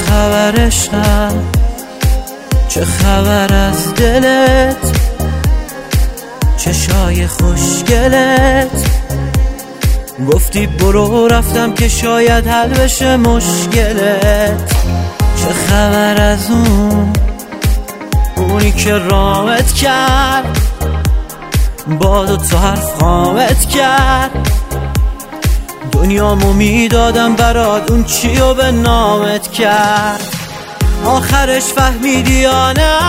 خبر عشقم، چه خبر از دلت، چشای خوشگلت. گفتی برو رفتم که شاید حل بشه مشکلت. چه خبر از اونی که رامت کرد، با 2 تا حرف خامت کرد. دنیامو میدادم برات، اون چیو به نامت کرد. آخرش فهمیدی یا نه؟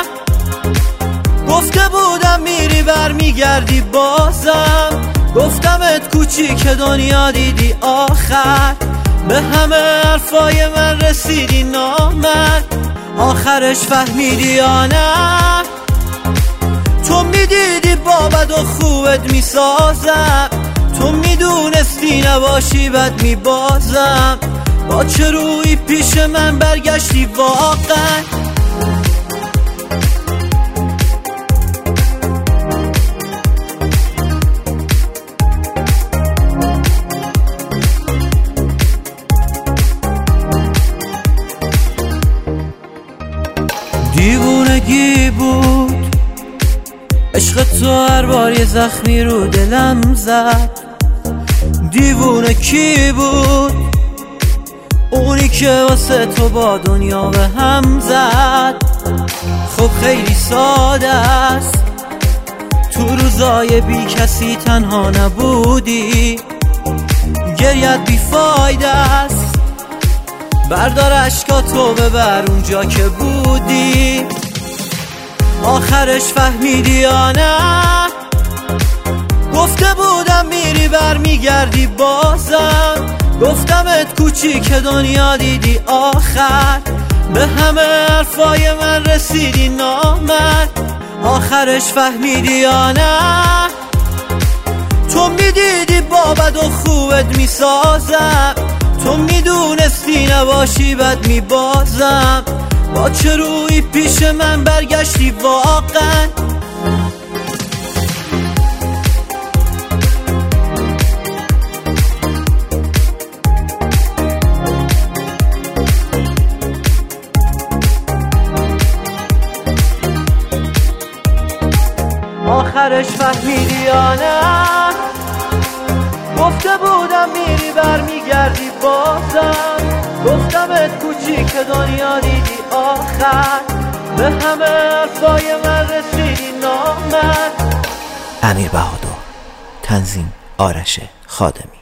گفته بودم میری برمیگردی بازم. گفتمت کوچیک دنیا دیدی آخر، به همه حرفای من رسیدی نامرد. آخرش فهمیدی یا نه؟ تو میدیدی با بد و خوبت میسازم، تو میدونستی نباشی بد میبازم. با چه روی پیش من برگشتی واقعا؟ دیوونگی بود عشق تو، هر بار یه زخمی رو دلم زد. دیوونه کی بود؟ اونی که واسه تو با دنیا به هم زد. خب خیلی ساده است، تو روزای بی کسی تنها نبودی. گریت بی فایده است، بردار اشکاتو ببر اونجا که بودی. آخرش فهمیدی یا نه؟ گفته بودم میری برمیگردی بازم. گفتمت کوچیک دنیا دیدی آخر، به همه حرفای من رسیدی نامرد. آخرش فهمیدی یا نه؟ تو میدیدی با بد و خوبت میسازم، تو میدونستی نباشی بد میبازم. با چه روی پیش من برگشتی واقعا؟ آخرش فهمیدی یا نه؟ گفته بودم میری برمیگردی بازم. گفتمت کوچیک دنیا دیدی آخر، به همه حرفای من رسیدی نامرد. امیر بهادر، تنظیم آرش خادمی.